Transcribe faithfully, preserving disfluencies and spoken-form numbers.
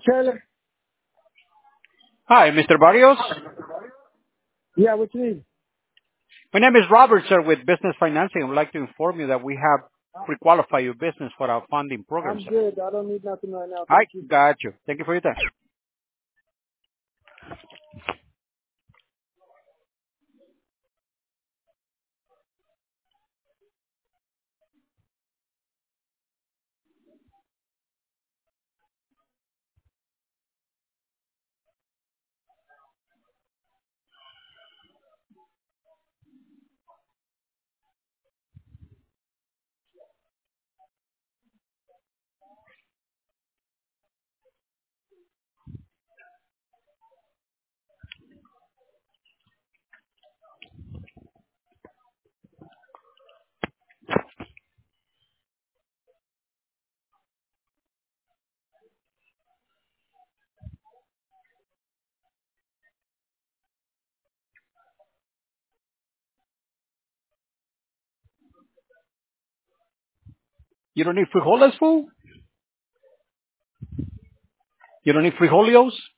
Taylor? Hi, Mister Barrios. Yeah, what you need? My name is Robert, sir, with Business Financing. I would like to inform you that we have pre-qualified your business for our funding program, I'm sir. good. I don't need nothing right now. I Thank you. got you. Thank you for your time. You don't need frijoles, fool? You don't need frijolios?